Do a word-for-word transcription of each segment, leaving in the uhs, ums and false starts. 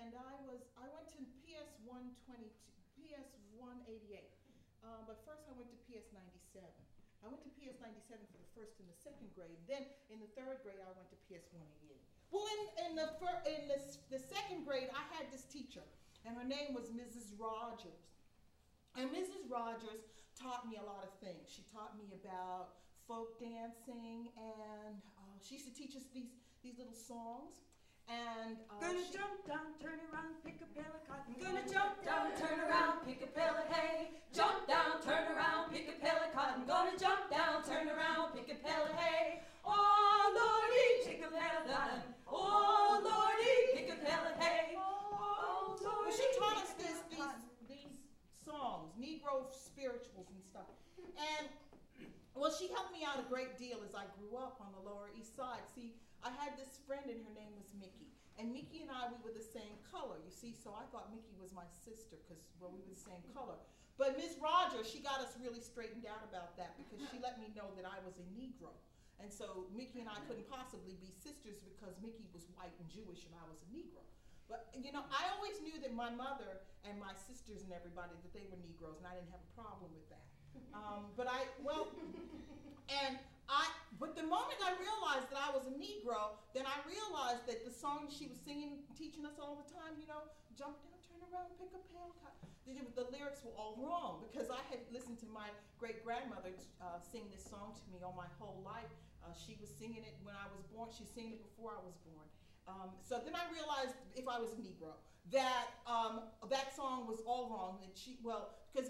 and I was I went to P S one twenty-two, P S one eighty-eight. Um, but first I went to P S ninety-seven. I went to P S ninety-seven for the first and the second grade. Then in the third grade I went to P S one eighty-eight. Well, in, in, the, fir- in the, the second grade I had this teacher, and her name was Missus Rogers. And Missus Rogers taught me a lot of things. She taught me about folk dancing, and uh, she used to teach us these, these little songs. And uh, Gonna she, jump down, turn around, pick a pail of cotton. Gonna jump down, turn around, pick a pail of hay. Jump down, turn around, pick a pail of cotton. Gonna jump down, turn around, pick a pail of hay. Oh Lordy, pick a pail of cotton. Oh Lordy, pick a pail of hay. Oh Lordy. well, she taught us this, these, these songs, Negro spirituals and stuff. And well, she helped me out a great deal as I grew up on the Lower East Side. See, I had this friend and her name was Mickey. And Mickey and I, we were the same color, you see, so I thought Mickey was my sister because, well, we were the same color. But Miss Rogers, she got us really straightened out about that because she let me know that I was a Negro. And so Mickey and I couldn't possibly be sisters because Mickey was white and Jewish and I was a Negro. But, you know, I always knew that my mother and my sisters and everybody, that they were Negroes, and I didn't have a problem with that. Um, but I, well, and I, but the moment I realized that I was a Negro, then I realized that the song she was singing, teaching us all the time, you know, jump down, turn around, pick a pail of cotton, the, the lyrics were all wrong because I had listened to my great-grandmother uh, sing this song to me all my whole life. Uh, she was singing it when I was born. She was singing it before I was born. Um, so then I realized, if I was a Negro, that um, that song was all wrong. And she, well, because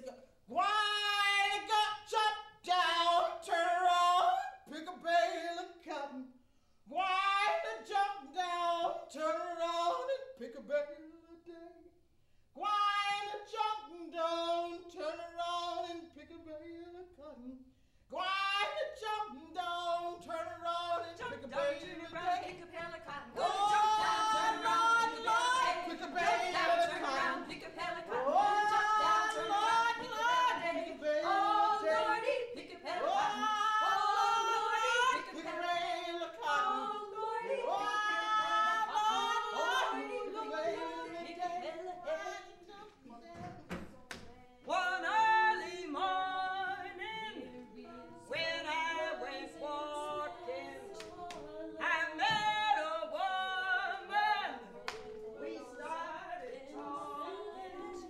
why got jump down, turn around, pick a bale of cotton. Why to jump down, turn around and pick a bale of day. Why to jump down, turn around and pick a bale of cotton. Why to jump down, turn around and Jump pick a down, bale turn of around, day. pick a pail of cotton. Oh, Gonna jump down, turn around, pick a pail of hay. Pick a Jump bale down, of turn cotton. around, pick a pail of cotton. Oh, Gonna jump down, turn around, pick a pail of Lord, hay. pick a bale Oh of day. Lordy, pick a pail of Oh, cotton. Oh Lordy, pick a pick a pail of bale of cotton. Oh Lordy, Oh, Lordy, Lord, Lordy, pick a pail of hay. One early morning, when I went walking, I met a woman. We started talking.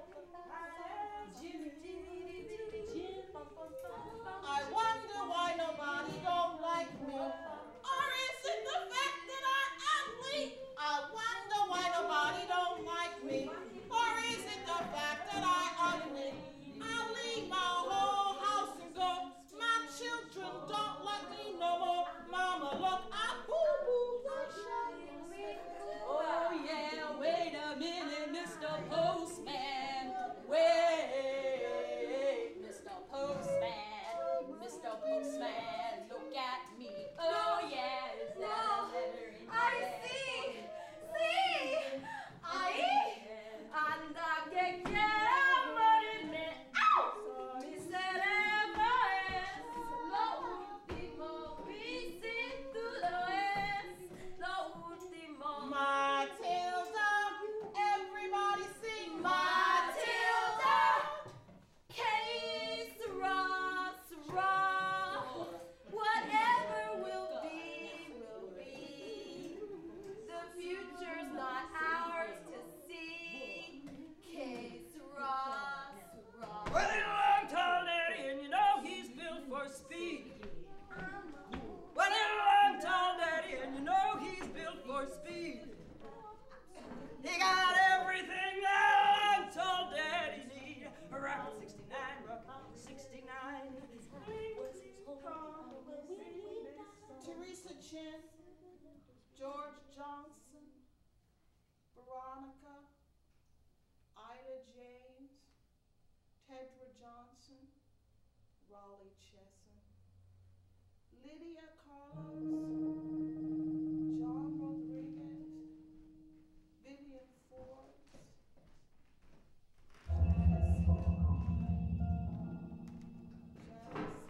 I wonder why nobody don't like me. Or is it the fact that I'm ugly? I wonder why nobody don't like me. Or is it the fact that I'm ugly? I leave my whole house and go. My children don't like me no more. Mama, look, I boo-boo. Oh yeah, wait a minute, Mister Postman. Wait, Mister Postman. Mister Postman, look at me. Oh yeah, is that a letter in your I bag? see, see, ahí anda que quiera morirme. ¡Au! Mi cerebro es lo último, mi cinturón es lo último. Matilda, everybody sing Matilda, que sera, sera. Whatever will be, will be. The future's not ours to see. Que sera, sera. Well, he's a long, tall daddy, and you know he's built for speed. Well, he's a long, tall daddy, and you know he's built for speed. He got everything that long, tall daddy need. Rocket sixty-nine, rocket sixty-nine. Teresa Chin, George Johnson, Veronica, Ida James, Tedra Johnson, Raleigh Chesson, Lydia Carlos, John Rodriguez, Vivian Forbes, Janice, Janice,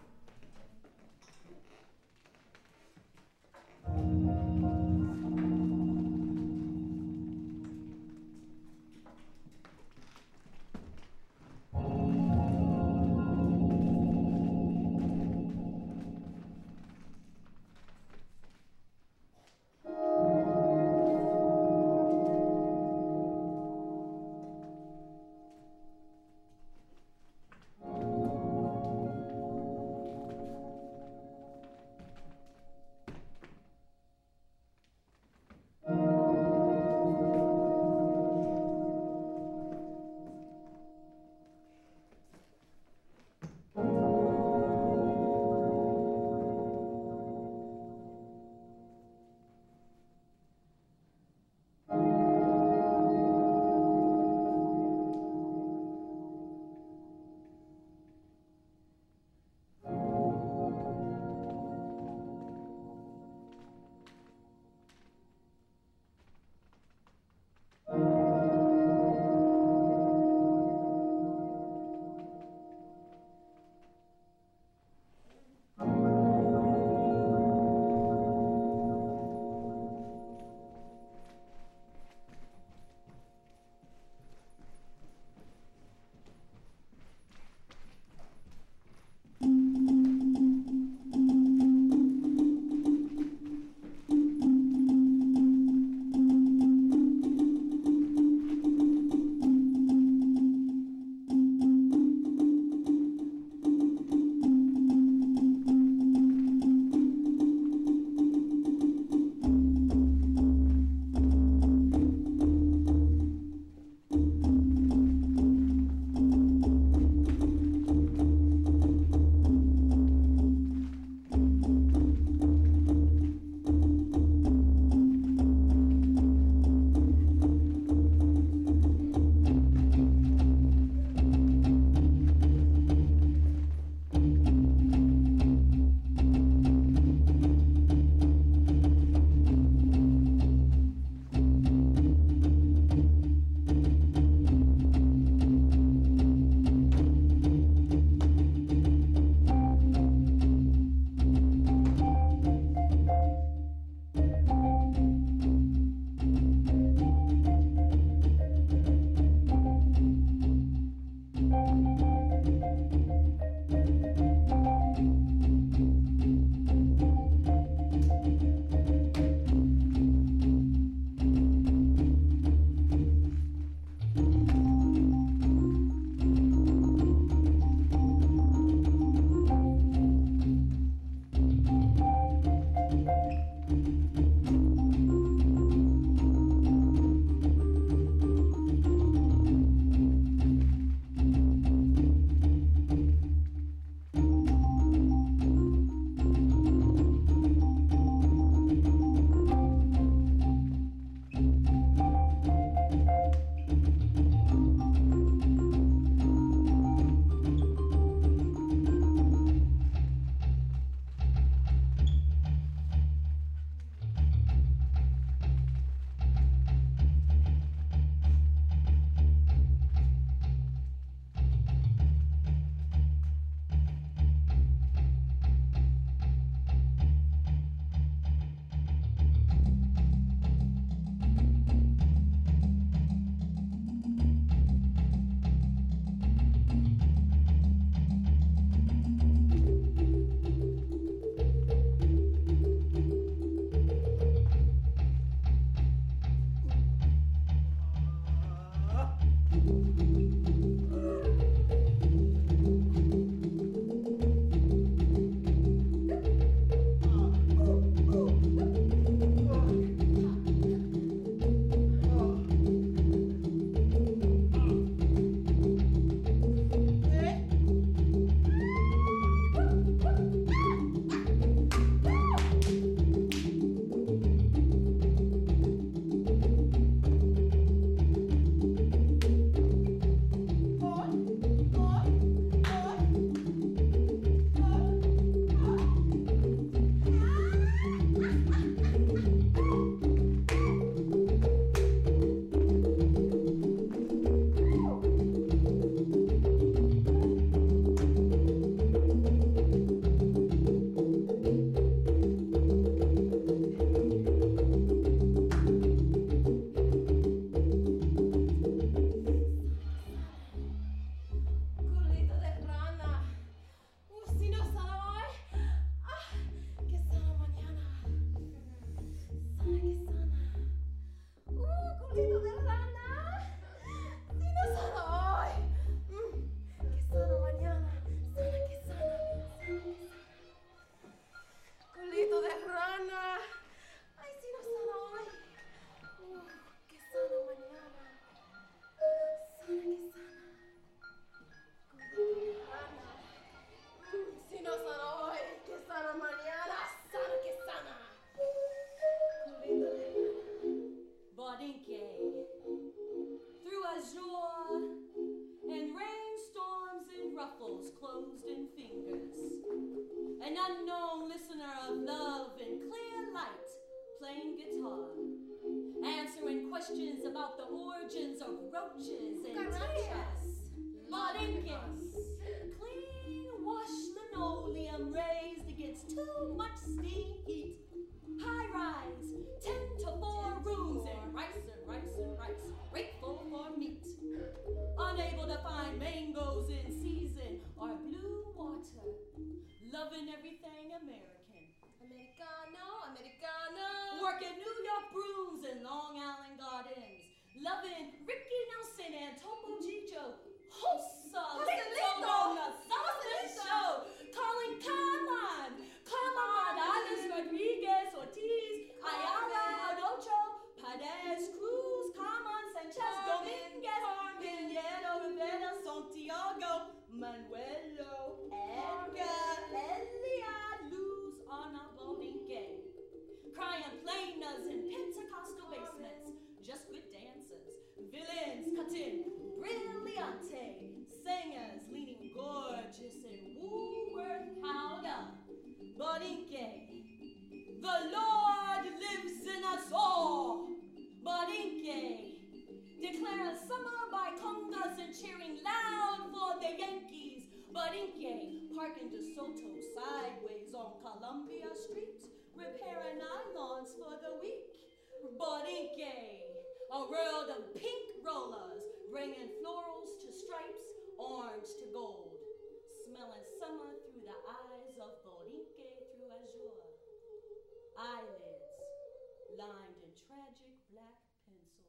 an unknown listener of love and clear light, playing guitar, answering questions about the origins of roaches and tears, borinques, clean wash linoleum raised against too much steam heat, high rise, ten to four rooms and rice and rice and rice, grateful for meat, unable to find mangoes in season or blue water, loving everything American. Americano, Americano. Working New York brooms and Long Island gardens. Loving Ricky Nelson and Topo Gigio. Hossa, Lito on the Southern Show. Calling Carmen, Carmen Morales, Rodriguez, Ortiz, Ayala, Adocho, Paredes, Cruz, Carmen Sanchez, Dominguez, Pinheiro, Rivera, Santiago, Manuelo, Edgar, Elia, Luz on a borinque. Crying plainas in Pentecostal basements, just good dancers, villains cutting brilliante, singers leaning gorgeous in Woolworth powder, borinque. The Lord lives in us all, borinque. Declaring summer by congas and cheering loud for the Yankees, borinque. Parking DeSoto sideways on Columbia Street, repairing nylons for the week, borinque. A world of pink rollers, bringing florals to stripes, orange to gold, smelling summer through the eyes of borinque through azure, eyelids lined in tragic black pencil.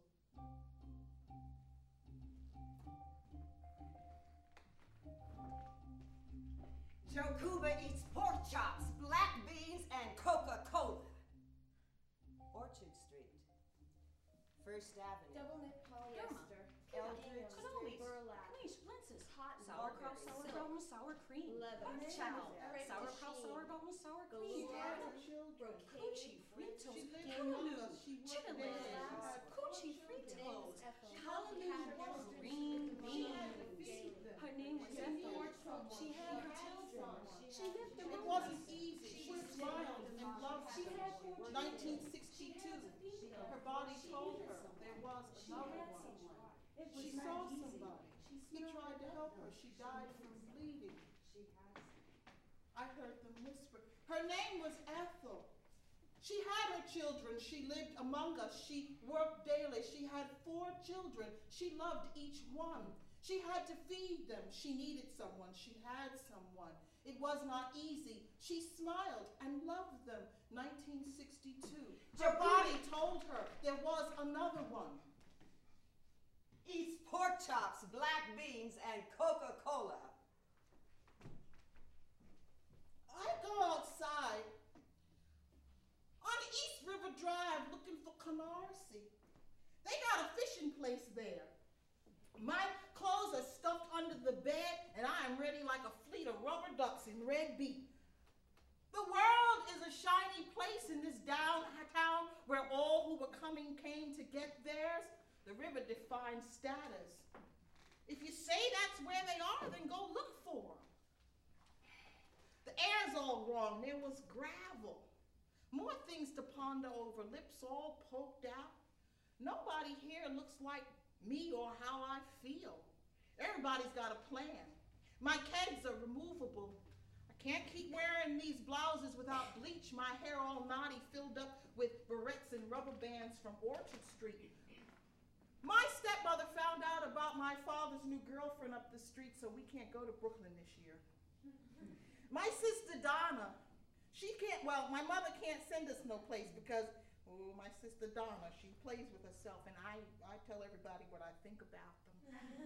Joe Cuba eats pork chops, black beans, and Coca-Cola. Orchard Street, First Avenue, Double knit polyester. Eldridge Cannolis, Burlap. Niche, lenses, Cotton. sauerkraut, Silk. sauerkraut, and sour cream. Leather. Bok chow, Red sauerkraut, machine. sauerkraut, and sour Gold. cream. Had her children. Coochie fritos, She lived among us. She worked chicken there. legs, She had coochie four children. fritos, Ethel. hallelujah, green She had to beans. feed them. Her name was She Ethel. had someone. She had her children. She lived It among wasn't us. easy. She smiled and loved She them. had four children. nineteen sixty-two. Her body told her there was another had one. someone. She saw somebody. He tried to help her. She died from bleeding. I heard them whisper. Her name was Ethel. She had her children. She lived among us. She worked daily. She had four children. She loved each one. She had to feed them. She needed someone. She had someone. It was not easy. She smiled and loved them. nineteen sixty-two. Her body told her there was another one. eats pork chops, black beans, and Coca-Cola. I go outside on East River Drive looking for Canarsie. They got a fishing place there. My clothes are stuffed under the bed, and I am ready like a fleet of rubber ducks in red beak. The world is a shiny place in this downtown where all who were coming came to get theirs. The river defines status. If you say that's where they are, then go look for them. The air's all wrong. There was gravel. More things to ponder over, lips all poked out. Nobody here looks like me or how I feel. Everybody's got a plan. My kegs are removable. I can't keep wearing these blouses without bleach. My hair all knotty, filled up with barrettes and rubber bands from Orchard Street. My stepmother found out about my father's new girlfriend up the street, so we can't go to Brooklyn this year. My sister Donna, she can't, well, my mother can't send us no place because, oh, my sister Donna, she plays with herself, and I, I tell everybody what I think about them.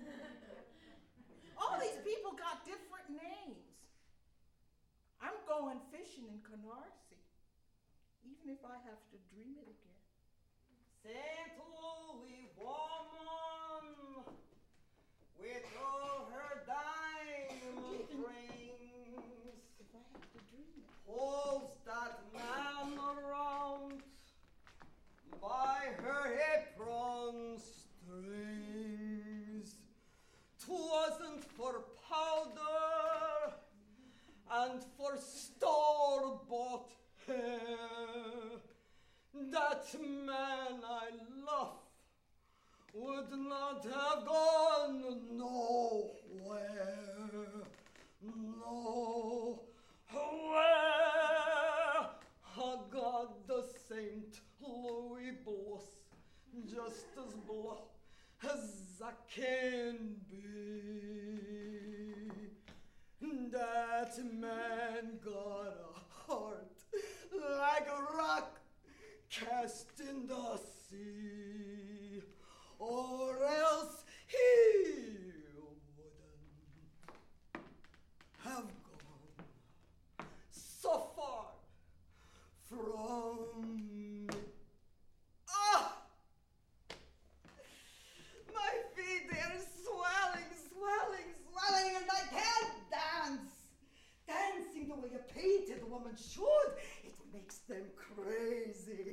All these people got different names. I'm going fishing in Canarsie, even if I have to dream it again. Saint Louis woman, with all her diamond rings, If I have to dream it. holds that man around by her apron strings. 'Twasn't for powder and for stone ever bought hair, that man I love would not have gone nowhere, nowhere. I got the Saint Louis Blues, just as blue as I can be. That man got a heart like a rock cast in the sea, or else he wouldn't have gone so far from me. Ah! My feet, they're swelling, swelling, swelling, and I can't dance. Dancing the way a painted woman should, it makes them crazy.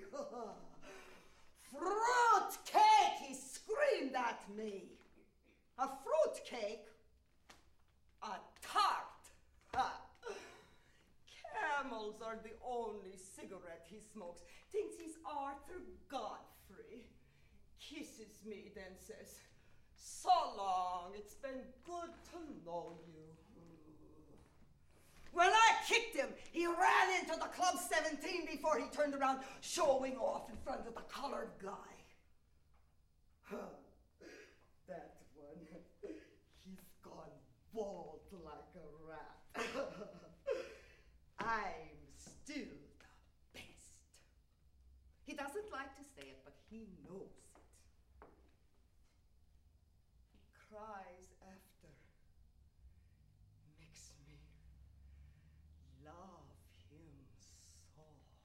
Fruit cake, he screamed at me. A fruit cake? A tart. Ha. Camels are the only cigarette he smokes. Thinks he's Arthur Godfrey. Kisses me, then says, so long, it's been good to know you. When I kicked him, he ran into the Club seventeen before he turned around, showing off in front of the colored guy. Huh. That one, he's gone bald like a rat. I'm still the best. He doesn't like to say it, but he knows it. He cries after. Makes me love him so.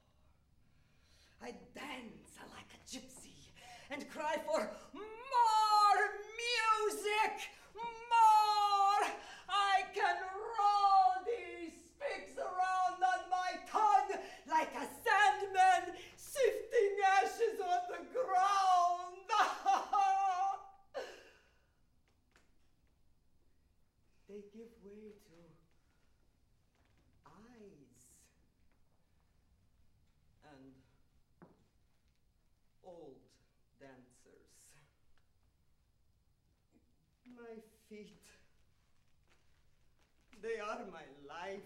I dance like a gypsy and cry for more music, more. I can roll these sticks around on my tongue like a sandman sifting ashes on the ground. They give way to eyes and old dancers. My feet, they are my life.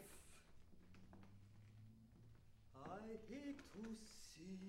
I hate to see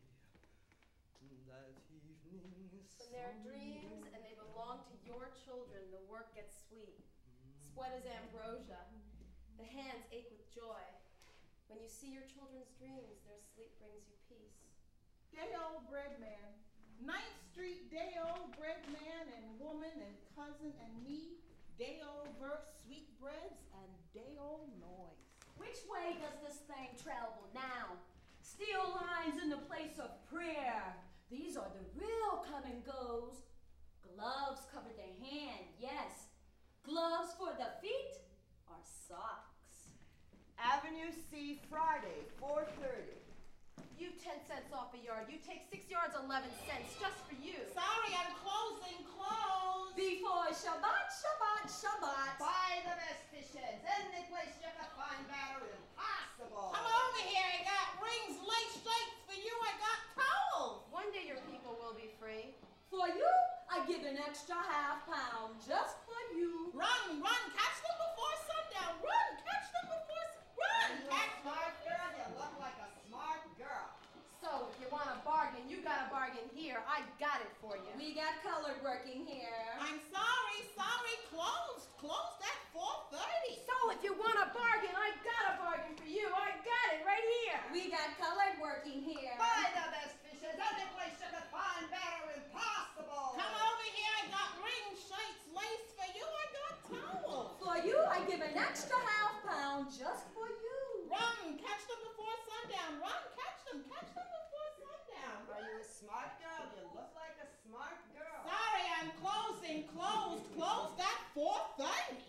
that evening When they're sun. dreams and they belong to your children, the work gets sweet. Sweat is ambrosia. The hands ache with joy. When you see your children's dreams, their sleep brings you peace. Day old bread man. Ninth Street, day old bread man and woman and cousin and me. Day old verse, sweet breads, and day old noise. Which way does this thing travel now? Steel lines in the place of prayer. These are the real come and goes. Gloves cover the hand, yes. Gloves for the feet are socks. Avenue C, Friday, four thirty. You ten cents off a yard. You take six yards, eleven cents, just for you. Sorry, I'm closing, close. Before Shabbat, Shabbat, Shabbat. Buy the best fish heads. Any place you can find better, impossible. Come over here. I got rings, lace shakes for you. I got towels. One day your people will be free. For you, I give an extra half pound just for you. Run, run, catch them before sundown. Run, catch them before sun- Run, You a catch them. smart girl, you look like a smart girl. So if you want a bargain, you got a bargain here. I got it for you. We got colored working here. I'm sorry, sorry, closed. Closed at four thirty. So if you want a bargain, I got a bargain for you. I got it right here. We got colored working here. Buy the best fish heads. Any place you can find better, impossible. Come over here. I got rings, shirts, lace for you. I got towels. For you, I give an extra half pound just for you. Run, catch them before sundown. Run, catch them, catch them before sundown. Are you a smart girl? You look like a smart girl. Sorry, I'm closing, closed, closed at four thirty.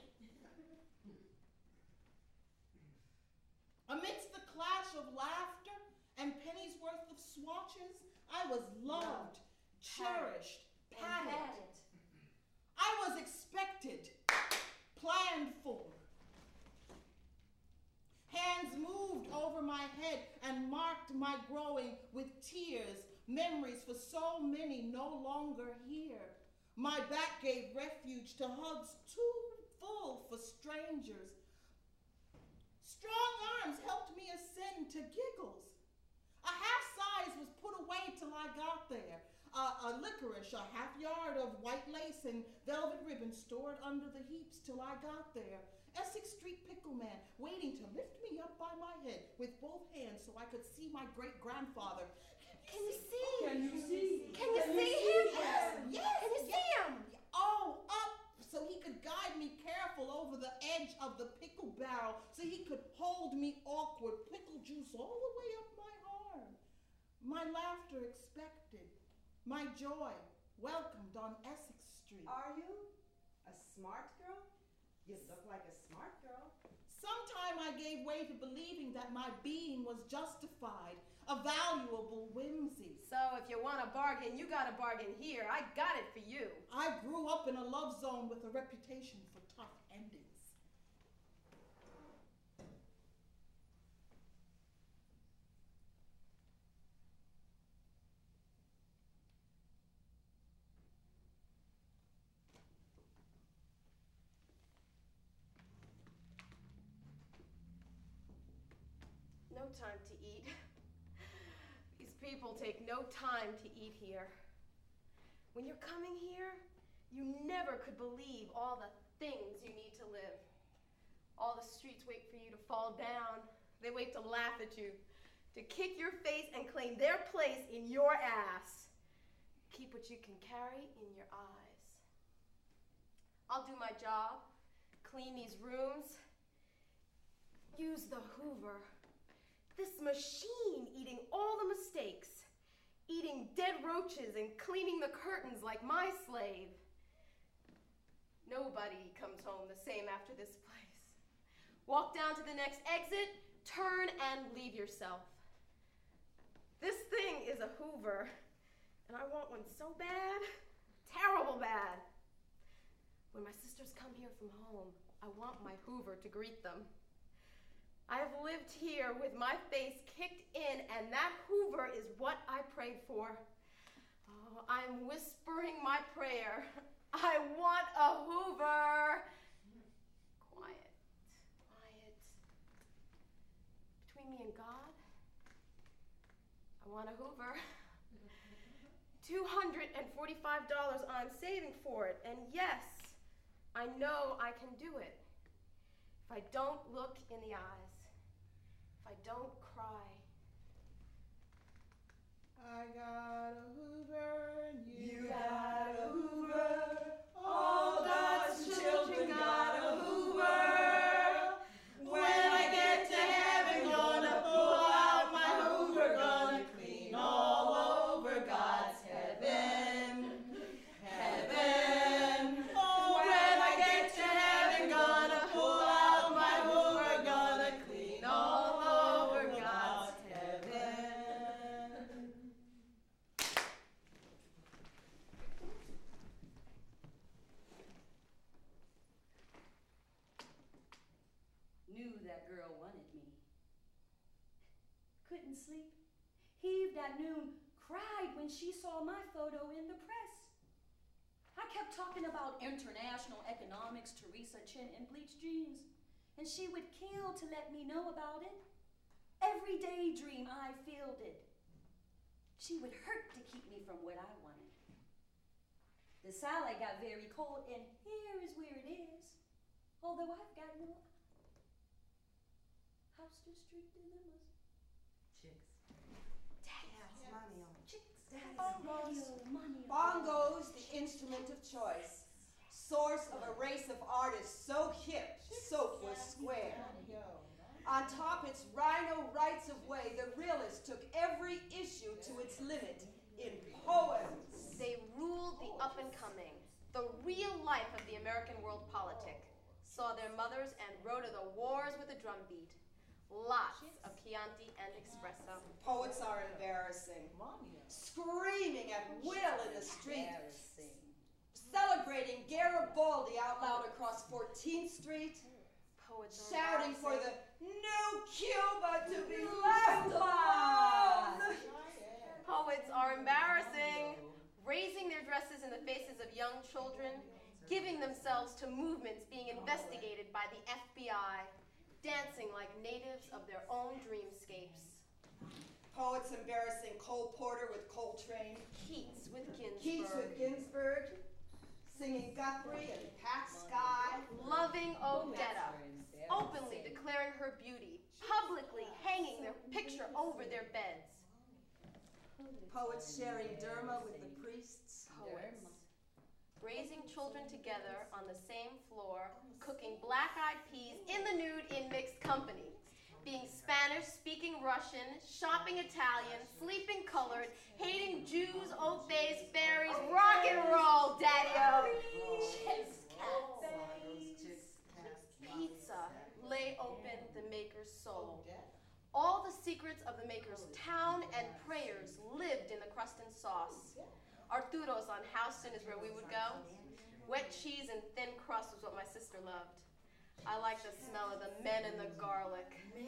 Amidst the clash of laughter and pennies worth of swatches, I was loved, cherished, And patted. had it. I was expected, planned for. Hands moved over my head and marked my growing with tears, memories for so many no longer here. My back gave refuge to hugs too full for strangers. Strong arms helped me ascend to giggles. A half size was put away till I got there. Uh, a licorice, a half yard of white lace and velvet ribbon stored under the heaps till I got there. Essex Street pickle man waiting to lift me up by my head with both hands so I could see my great-grandfather. Can you see? Can you see? Can you Can see you him? see Yes, him? yes, Can you yes. see him? Oh, up so he could guide me careful over the edge of the pickle barrel so he could hold me awkward, pickle juice all the way up my arm. My laughter expected, my joy welcomed on Essex Street. Are you a smart girl? You look like a smart girl. Sometime I gave way to believing that my being was justified, a valuable whimsy. So if you want a bargain, you got a bargain here. I got it for you. I grew up in a love zone with a reputation for tough endings. No time to eat. These people take no time to eat here. When you're coming here, you never could believe all the things you need to live. All the streets wait for you to fall down. They wait to laugh at you, to kick your face and claim their place in your ass. Keep what you can carry in your eyes. I'll do my job, clean these rooms, use the Hoover. This machine eating all the mistakes, eating dead roaches and cleaning the curtains like my slave. Nobody comes home the same after this place. Walk down to the next exit, turn and leave yourself. This thing is a Hoover, and I want one so bad, terrible bad. When my sisters come here from home, I want my Hoover to greet them. I have lived here with my face kicked in, and that Hoover is what I prayed for. Oh, I'm whispering my prayer. I want a Hoover. Quiet, quiet. Between me and God, I want a Hoover. two hundred forty-five dollars I'm saving for it, and yes, I know I can do it. If I don't look in the eyes, if I don't cry. I got a Hoover and you, You got a Hoover. All God's children got a Hoover. When I get to heaven, gonna pull out my Hoover, gonna clean all over God's heaven. Heaven. Oh, when I get to heaven, gonna pull out my Hoover, gonna clean all over God's heaven. Knew that girl wanted me. Couldn't sleep. Heaved at noon. Cried when she saw my photo in the press. I kept talking about international economics, Teresa Chin, and bleached jeans. And she would kill to let me know about it. Every daydream I fielded. She would hurt to keep me from what I wanted. The salad got very cold, and here is where it is. Although I've got no house to street dilemmas. Chicks. Daddy's Mommy on. chicks. Bongos. Money. Bongos, the instrument of choice. Source of a race of artists so hip, soap was square. On top its rhino rights of way, the realists took every issue to its limit in poems. They ruled the up and coming, the real life of the American world politic. Saw their mothers and rode of the wars with a drumbeat. Lots of Chianti and espresso. Poets are embarrassing. Screaming at will in the street. Celebrating Garibaldi out loud across fourteenth street. Poets are Shouting for embarrassing. the new Cuba to be addresses in the faces of young children, giving themselves to movements being investigated by the F B I, dancing like natives of their own dreamscapes. Poets embarrassing Cole Porter with Coltrane. Keats with Ginsberg. Keats with Ginsberg. Singing Guthrie and Pat Sky. Loving Odetta, openly declaring her beauty, publicly hanging their picture over their beds. Poets sharing derma with the priests. Poets. Raising children together on the same floor, cooking black-eyed peas in the nude in mixed company. Being Spanish, speaking Russian, shopping Italian, sleeping colored, hating Jews, oak bays, fairies, rock and roll, daddy-o. Chicks, pizza lay open the maker's soul. All the secrets of the maker's town and prayers lived in the crust and sauce. Arturo's on Houston is where we would go. Wet cheese and thin crust was what my sister loved. I like the smell of the men and the garlic.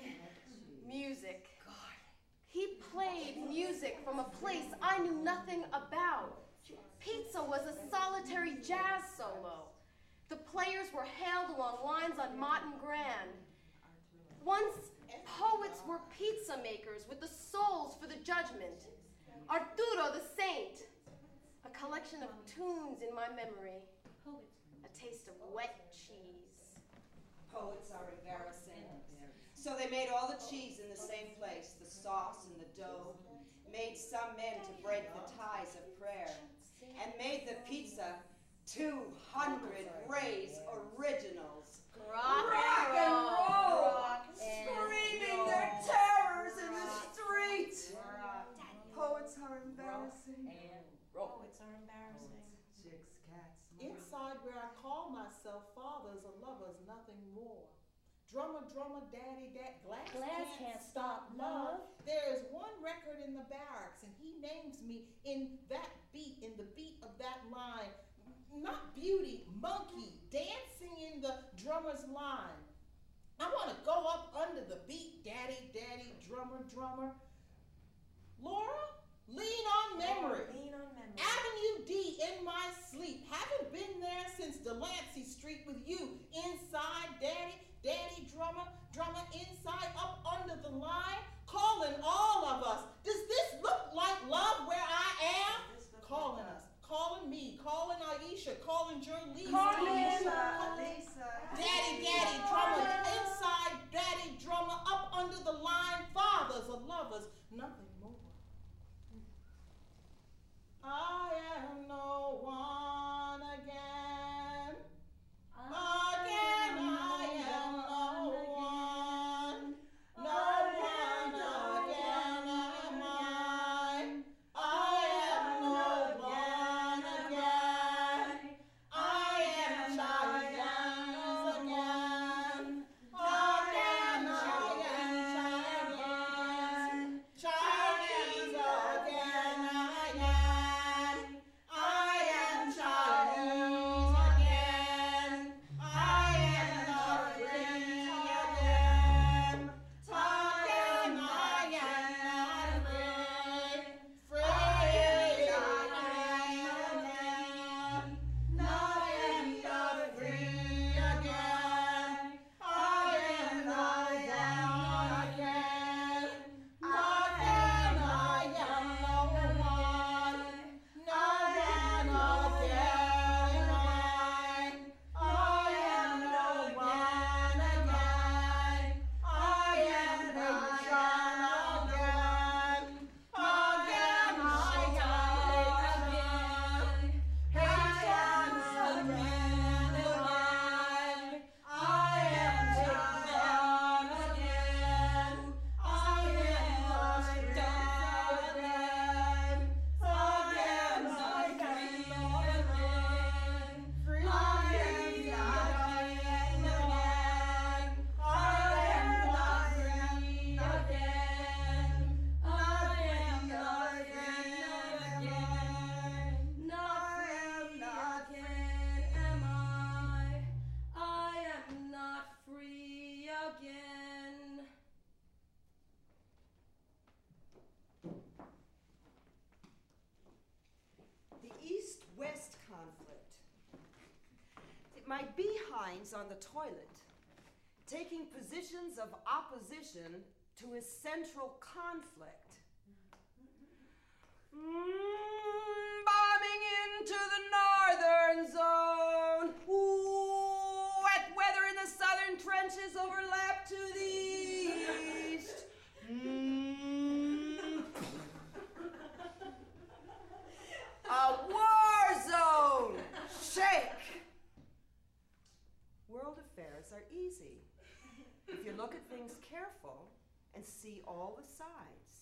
Music. He played music from a place I knew nothing about. Pizza was a solitary jazz solo. The players were hailed along lines on Martin Grand. Once, poets were pizza makers with the souls for the judgment. Arturo the Saint. A collection of tunes in my memory. A taste of wet cheese. Poets are embarrassing. So they made all the cheese in the same place, the sauce and the dough, made some men to break the ties of prayer, and made the pizza two hundred Ray's originals. Rock, Rock and roll. roll. Rock and Screaming roll. their terrors in the street. Rock. Poets are embarrassing. Poets are embarrassing. Chicks, cats. Inside where I call myself fathers or lovers, nothing more. Drummer, drummer, daddy, dad, glass, Glass can't, stop love. There is one record in the barracks, and he names me in that beat, in the beat of that line. Not beauty, monkey, dancing in the drummer's line. I want to go up under the beat, daddy, daddy, drummer, drummer. Laura, lean on memory. Lean on memory. Avenue D in my sleep. Haven't been there since Delancey Street with you. Inside, daddy, daddy, drummer, drummer, inside, up under the line, calling all of us. Does this look like love where I am? Calling us, calling me, calling Aisha, calling Jolene. Calling Lisa. Lisa. Daddy, daddy, drummer, inside, daddy, drummer, up under the line, fathers or lovers, nothing more. I am no one again. Again, I am no one. No one again am I. I am no one again. I am Chinese again. Again, I am Chinese. Chinese again, I am. I am Chinese again. I my behinds on the toilet, taking positions of opposition to a central conflict. Mm, bombing into the northern zone. Ooh, wet weather in the southern trenches overlap to the east. Mm. A war zone. Shake. World affairs are easy if you look at things careful and see all the sides.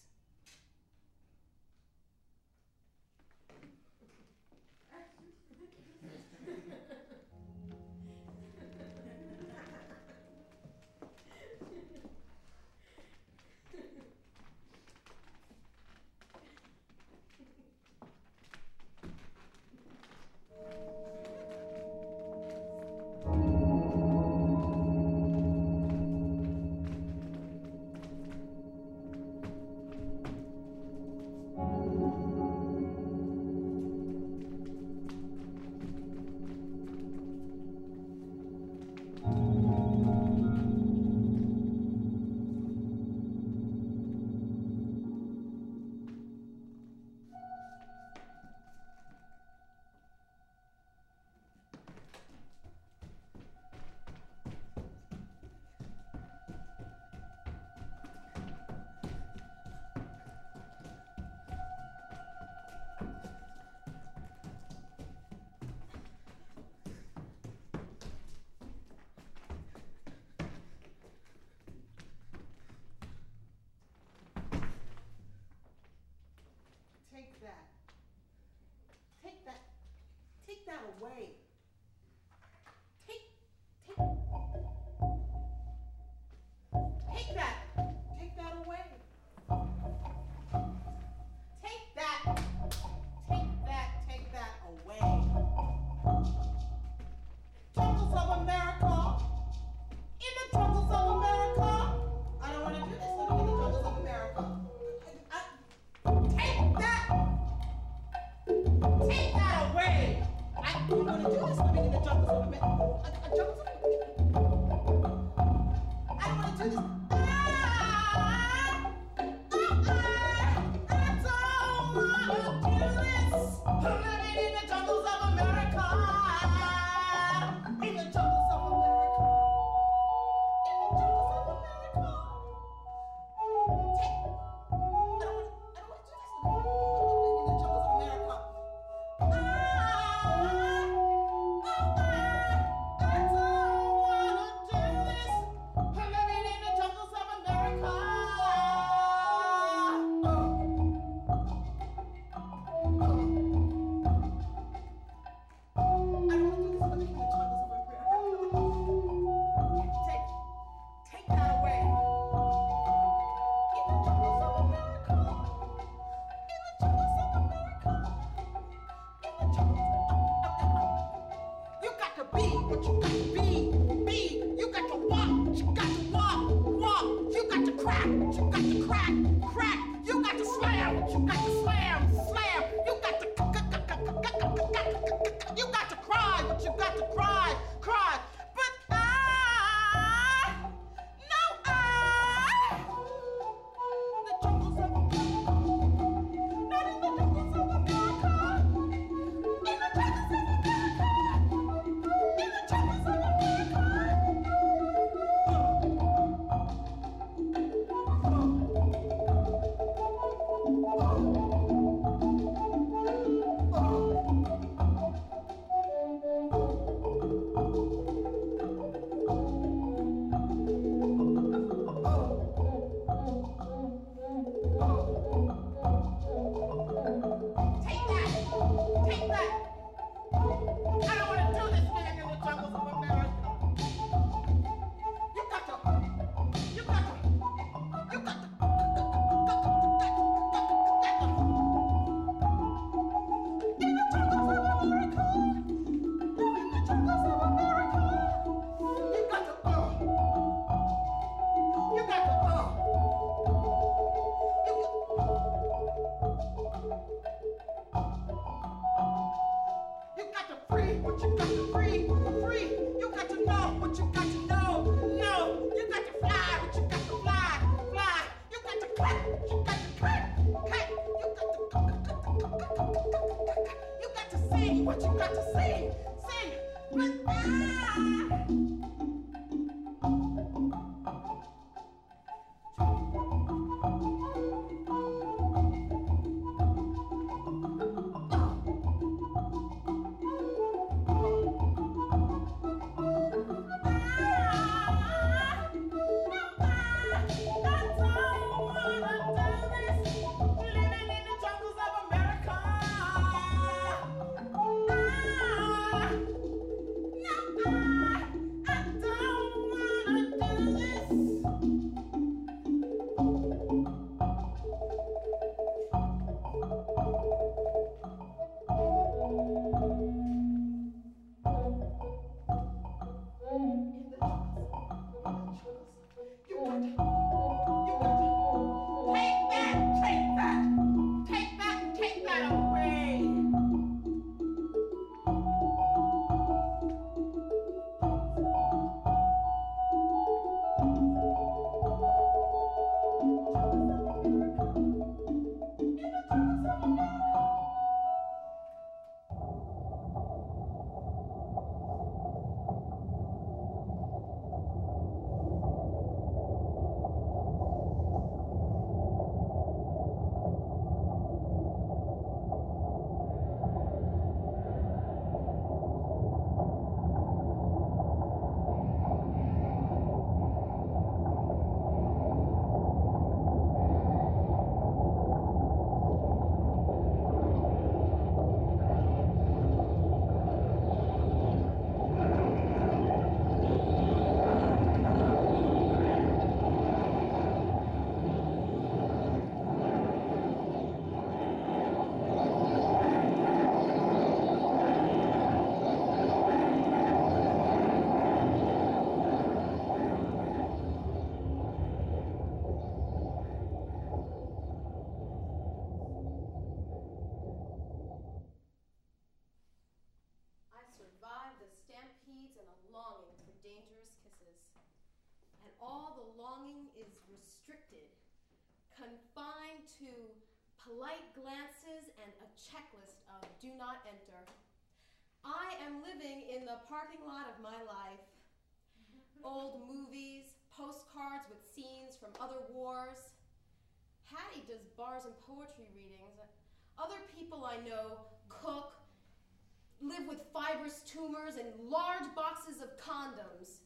all the longing is restricted, confined to polite glances and a checklist of do not enter. I am living in the parking lot of my life. Old movies, postcards with scenes from other wars. Hattie does bars and poetry readings. Other people I know cook, live with fibrous tumors and large boxes of condoms.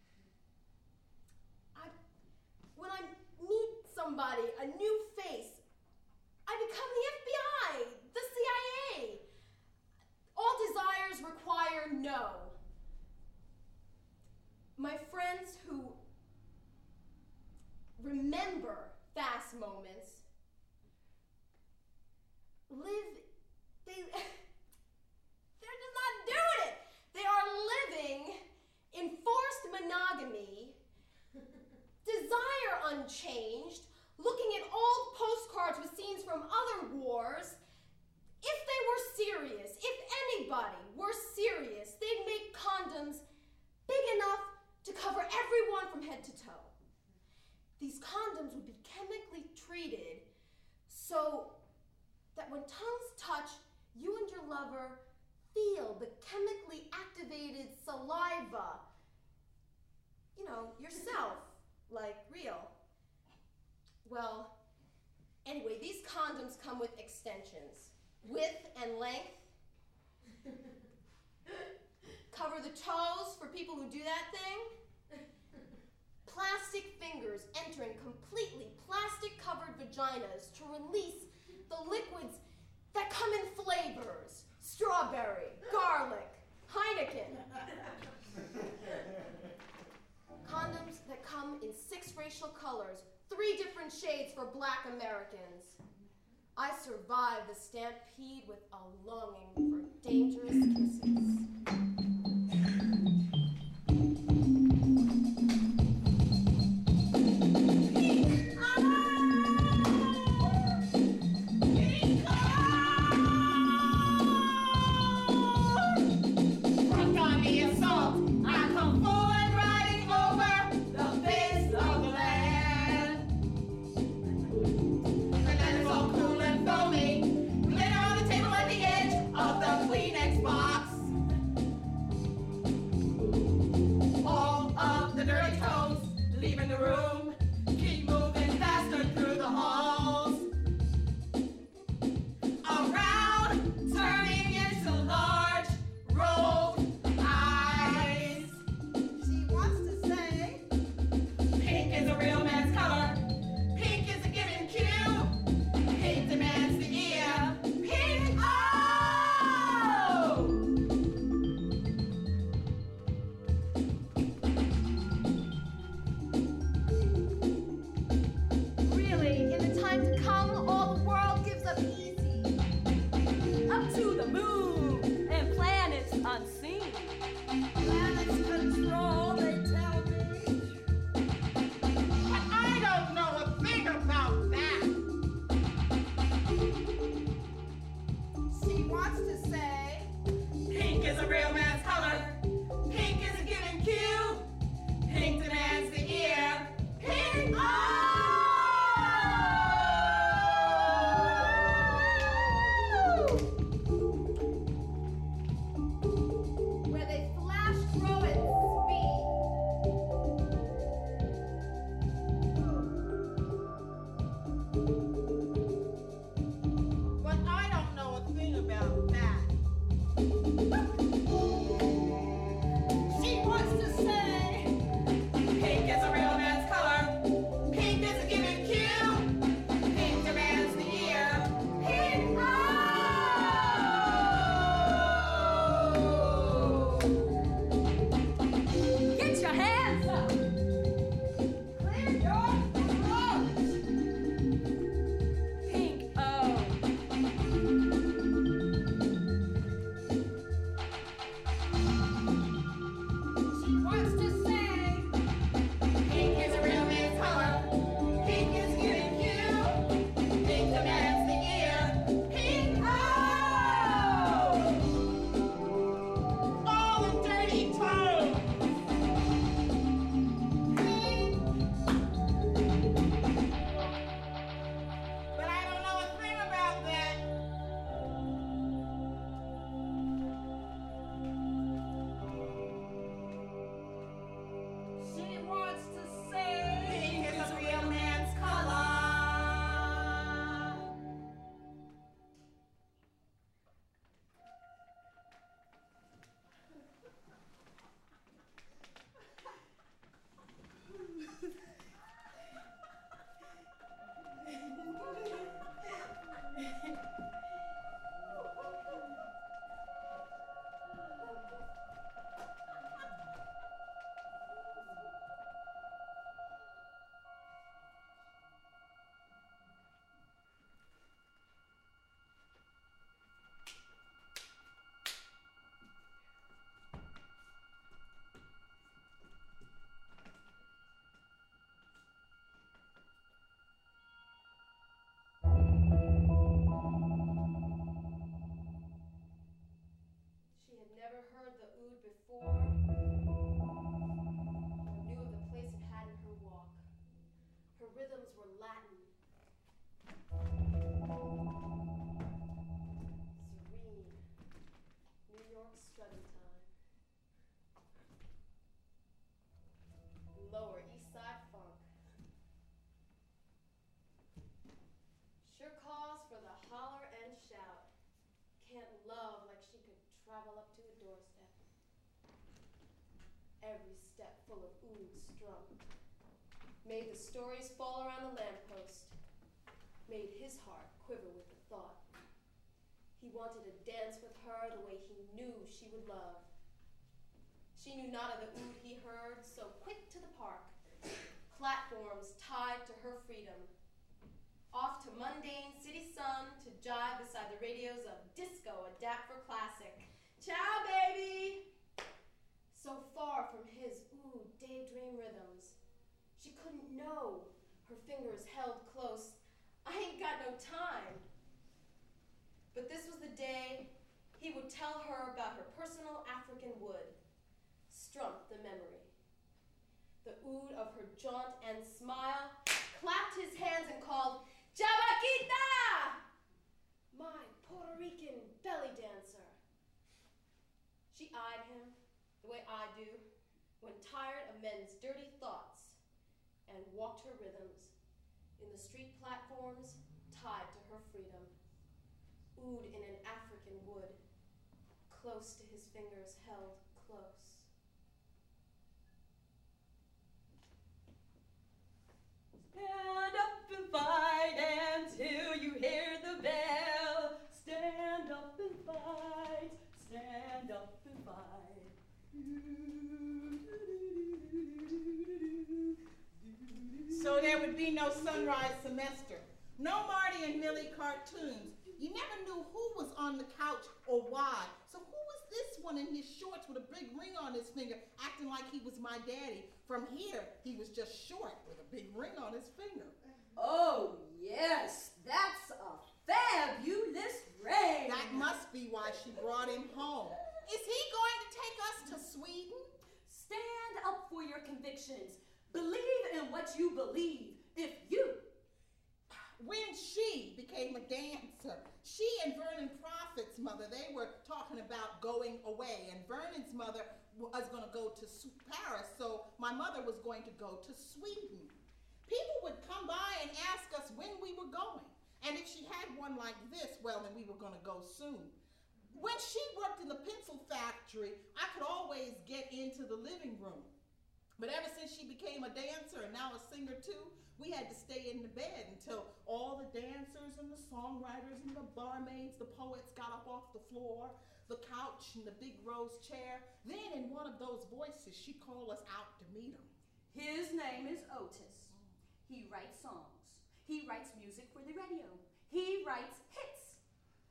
I, when I meet somebody, a new face, I become the F B I, the C I A. All desires require no. My friends who remember fast moments live, they, they're just not doing it. They are living in forced monogamy, desire unchanged, looking at old postcards with scenes from other wars. If they were serious, if anybody were serious, they'd make condoms big enough to cover everyone from head to toe. These condoms would be chemically treated so that when tongues touch, you and your lover feel the chemically activated saliva, you know, yourself, like real. Well, anyway, these condoms come with extensions, width and length. Cover the toes for people who do that thing. Plastic fingers entering completely plastic-covered vaginas to release the liquids that come in flavors. Strawberry, garlic, Heineken. Condoms that come in six racial colors, three different shades for Black Americans. I survived the stampede with a longing for dangerous kisses. Glitter on the table at the edge of the Kleenex box. can't love like she could travel up to a doorstep. Every step full of oud strum. Made the stories fall around the lamppost. Made his heart quiver with the thought. He wanted to dance with her the way he knew she would love. She knew not of the oud he heard, so quick to the park. Platforms tied to her freedom. Off to mundane city sun to jive beside the radios of disco, adapt for classic. Ciao, baby! So far from his oud daydream rhythms. She couldn't know, her fingers held close. I ain't got no time. But this was the day he would tell her about her personal African wood. Strumped the memory. The oud of her jaunt and smile, clapped his hands and called, Chabaquita! My Puerto Rican belly dancer. She eyed him the way I do when tired of men's dirty thoughts and walked her rhythms in the street platforms tied to her freedom. Oud in an African wood, close to his fingers held close. Stand up and fight until you hear the bell. Stand up and fight, stand up and fight. So there would be no sunrise semester, no Marty and Millie cartoons. You never knew who was on the couch or why. So who was this one in his shorts with a big ring on his finger, acting like he was my daddy? From here, he was just short with a big ring on his finger. Oh, yes, that's a fabulous ring. That must be why she brought him home. Is he going to take us to Sweden? Stand up for your convictions. Believe in what you believe. If you... When she became a dancer, she and Vernon Prophet's mother, they were talking about going away, and Vernon's mother was going to go to Paris, so my mother was going to go to Sweden. People would come by and ask us when we were going, and if she had one like this, well, then we were going to go soon. When she worked in the pencil factory, I could always get into the living room. But ever since she became a dancer and now a singer too, we had to stay in the bed until all the dancers and the songwriters and the barmaids, the poets got up off the floor, the couch and the big rose chair. Then in one of those voices, she called us out to meet him. His name is Otis. He writes songs. He writes music for the radio. He writes hits.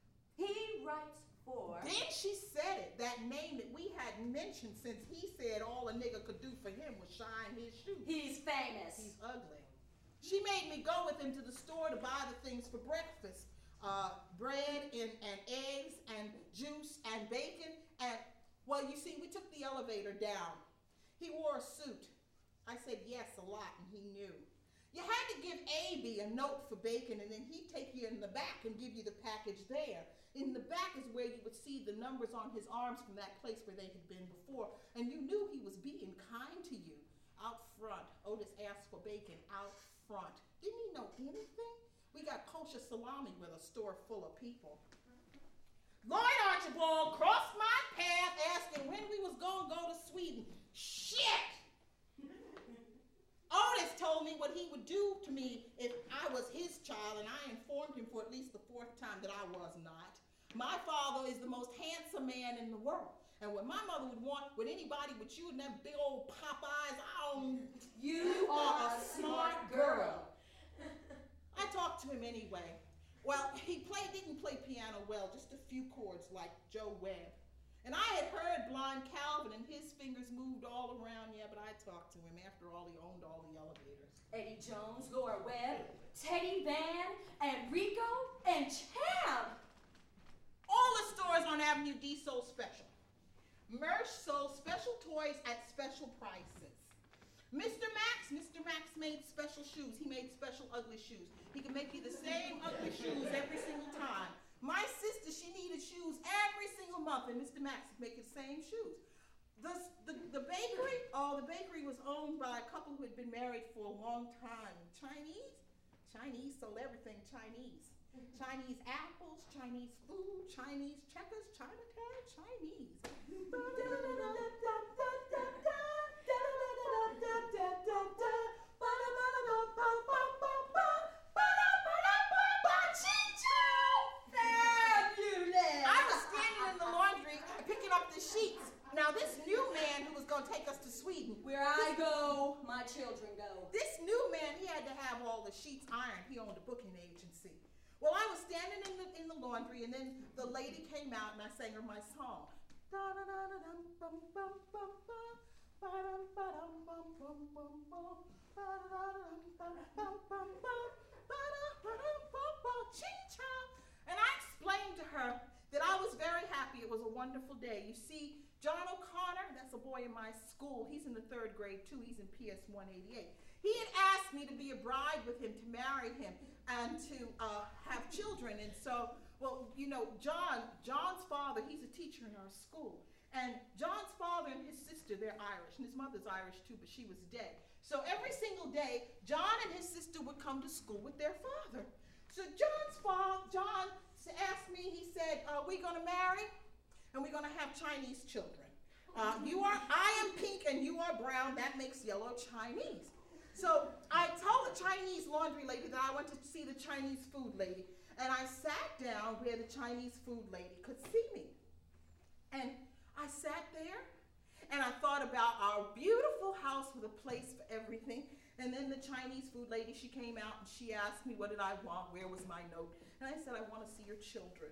He writes for... Then she said it, that name that we hadn't mentioned, since he said all a nigga could do for him was shine his shoes. He's famous. He's ugly. She made me go with him to the store to buy the things for breakfast. Uh, bread and, and eggs and juice and bacon. And, well, you see, we took the elevator down. He wore a suit. I said yes a lot, and he knew. You had to give A B a note for bacon, and then he'd take you in the back and give you the package there. In the back is where you would see the numbers on his arms from that place where they had been before, and you knew he was being kind to you. Out front, Otis asked for bacon out front. Didn't he know anything? We got kosher salami with a store full of people. Lloyd Archibald crossed my path asking when we was going to go to Sweden. Shit! Otis told me what he would do to me if I was his child, and I informed him for at least the fourth time that I was not. My father is the most handsome man in the world. And what my mother would want with anybody but you and them big old pop eyes, oh, You are a smart girl. I talked to him anyway. Well, he played, didn't play piano well, just a few chords like Joe Webb. And I had heard Blind Calvin, and his fingers moved all around, yeah, but I talked to him. After all, he owned all the elevators. Eddie Jones, Laura Webb, Teddy Van, and Rico, and Champ. All the stores on Avenue D sold special. Merch sold special toys at special prices. Mister Max, Mister Max made special shoes. He made special ugly shoes. He could make you the same ugly shoes every single time. My sister, she needed shoes every single month, and Mister Max would make the same shoes. The, the, the bakery, oh, the bakery was owned by a couple who had been married for a long time. Chinese? Chinese sold everything Chinese. Chinese apples, Chinese food, Chinese checkers, Chinatown, Chinese. I was standing in the laundry picking up the sheets. Now this new man who was going to take us to Sweden. Where I go, my children go. This new man, he had to have all the sheets ironed. He owned a booking agency. Well, I was standing in the in the laundry, and then the lady came out, and I sang her my song. And I explained to her that I was very happy. It was a wonderful day. You see, John O'Connor, that's a boy in my school. He's in the third grade too. He's in P S one eighty-eight. He had asked me to be a bride with him, to marry him, and to uh, have children. And so, well, you know, John, John's father, he's a teacher in our school. And John's father and his sister, they're Irish. And his mother's Irish too, but she was dead. So every single day, John and his sister would come to school with their father. So John's father, John asked me, he said, are we going to marry? And we're going to have Chinese children. Uh, you are, I am pink and you are brown. That makes yellow Chinese. So I told the Chinese laundry lady that I went to see the Chinese food lady. And I sat down where the Chinese food lady could see me. And I sat there and I thought about our beautiful house with a place for everything. And then the Chinese food lady, she came out and she asked me, what did I want? Where was my note? And I said, I want to see your children.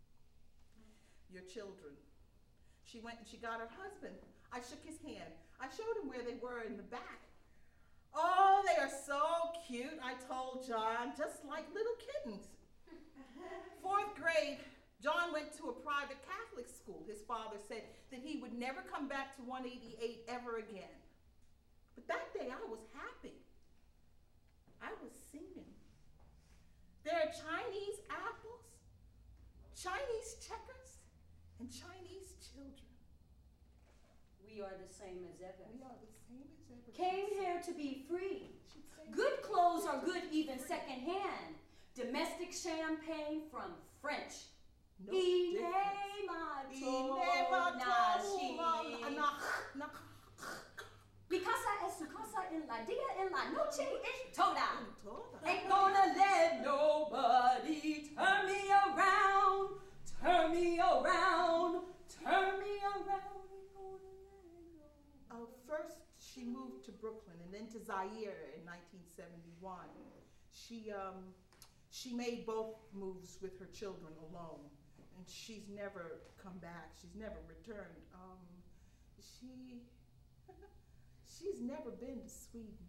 Your children. She went and she got her husband. I shook his hand. I showed him where they were in the back. Oh, they are so cute, I told John, just like little kittens. Fourth grade, John went to a private Catholic school. His father said that he would never come back to one eighty-eight ever again. But that day I was happy. I was singing. There are Chinese apples, Chinese checkers, and Chinese children. We are the same as ever. We are the same as ever. Came here to be free. Good clothes are good even secondhand. Domestic champagne from French. No He difference. ma He to never na told shi. me. Na- na- Because es su casa en la dia en la noche es toda. toda. Ain't gonna let nobody turn me around, turn me around, turn me around. Ain't gonna let nobody. Uh, first, she moved to Brooklyn and then to Zaire in nineteen seventy-one. She, um, she made both moves with her children alone, and she's never come back. She's never returned. Um, she, she's never been to Sweden.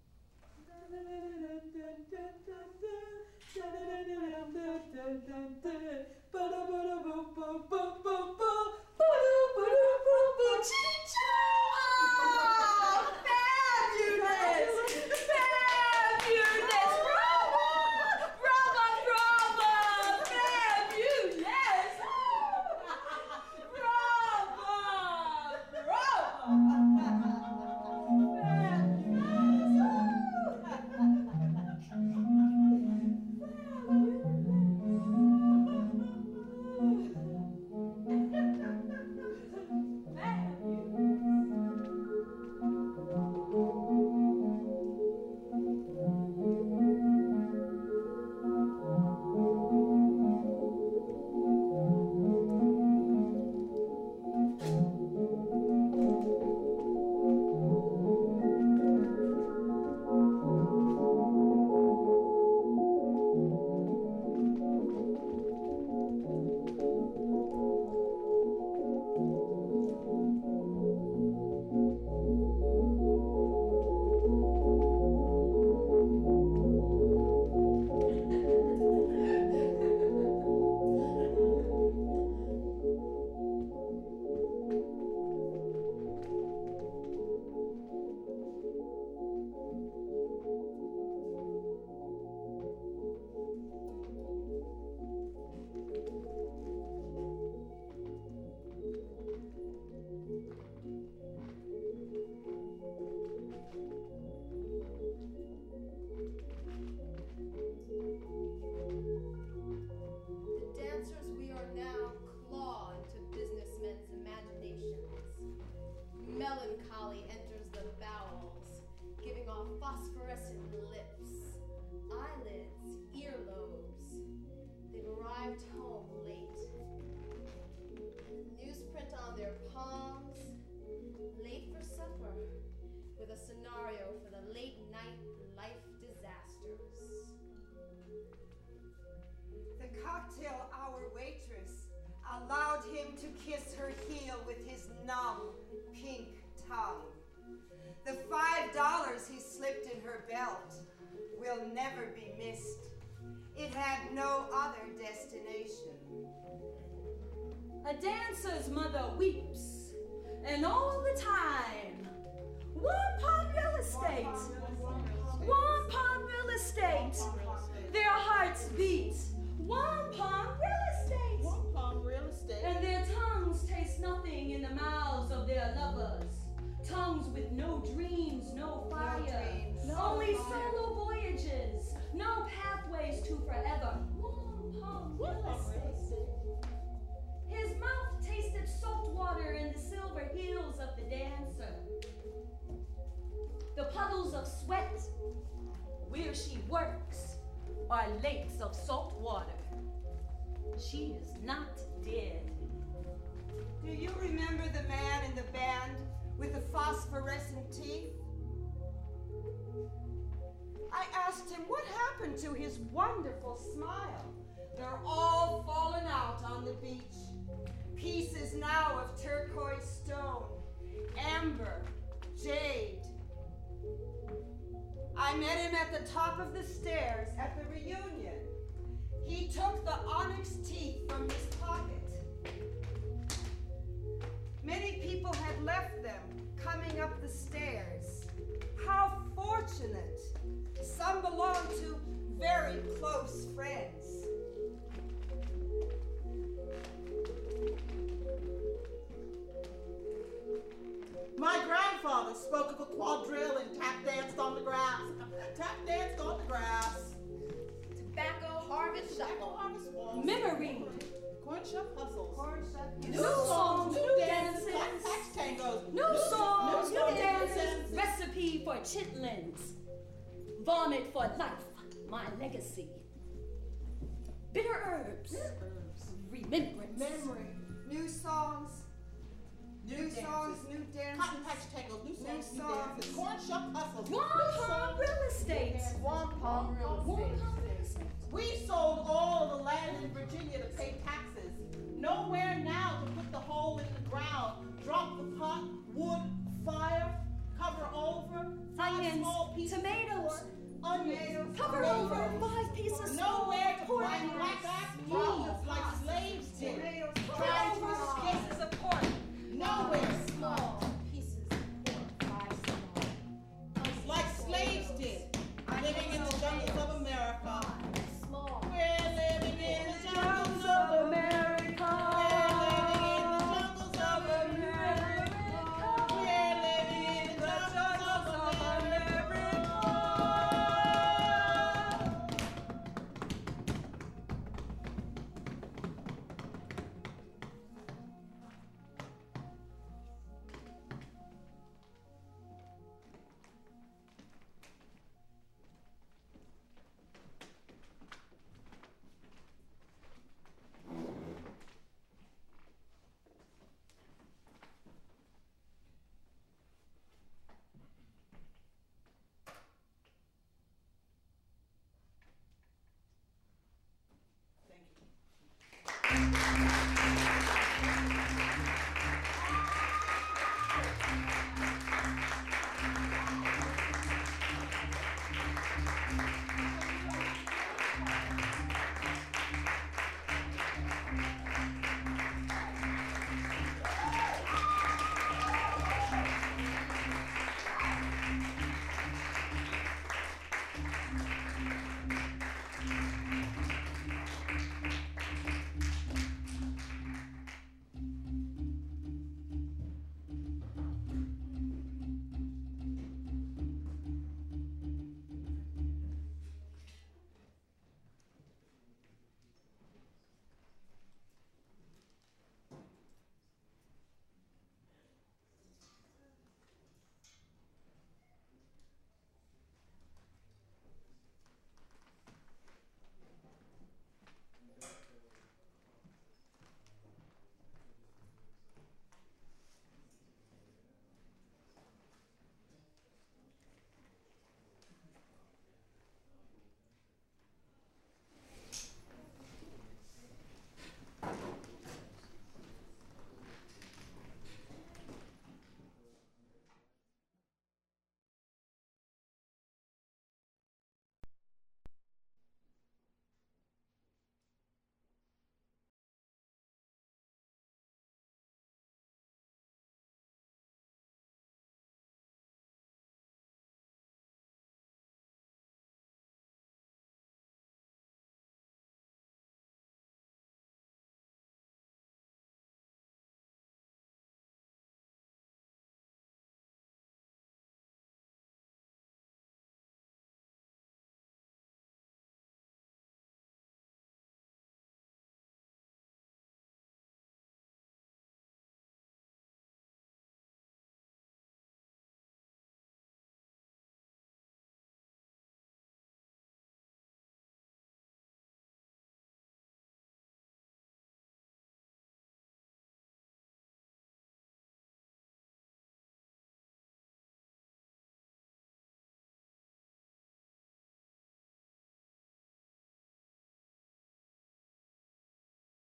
Oh, fabulous! Fabulous! Bravo! Bravo, bravo! Fabulous! Bravo! Bravo! kiss her heel with his numb, pink tongue. The five dollars he slipped in her belt will never be missed. It had no other destination. A dancer's mother weeps, and all the time, Wampum real estate, Wampum real estate, their hearts beat, Wampum real estate, Wampum real estate. and their tongues taste nothing in the mouths of their lovers, tongues with no dreams, no fire, dreams, no only fire. solo voyages, no pathways to forever, Wampum real Wampum estate. real estate. His mouth tasted salt water in the silver heels of the dancer. The puddles of sweat where she works are lakes of salt water. She is not dead. Do you remember the man in the band with the phosphorescent teeth? I asked him what happened to his wonderful smile. They're all fallen out on the beach. Pieces now of turquoise stone, amber, jade. I met him at the top of the stairs at the reunion. He took the onyx teeth from his pocket. Many people had left them coming up the stairs. How fortunate. Some belonged to very close friends. My grandfather spoke of a quadrille and tap danced on the grass. Tap danced on the grass. Tobacco harvest Tobacco shuffle. harvest walls. Memory. Corn shuck hustles. Corn shuck- New songs, new dances. Tax tangos. New songs, new dances, dances. recipe for chitlins, vomit for life, my legacy. Bitter herbs, remembrance. Memory. New songs, New new dances. songs, new dances. Cotton patch tangos. New songs. New songs. dances. Corn shuck hustles. Wampum real estate. Wampum real Wampum estate. real estate. We sold all of the land in Virginia to pay taxes. Nowhere now to put the hole in the ground. Drop the pot, wood, fire, cover over. Five Onions, small pieces tomatoes, of pork, onions, cover tomato, over,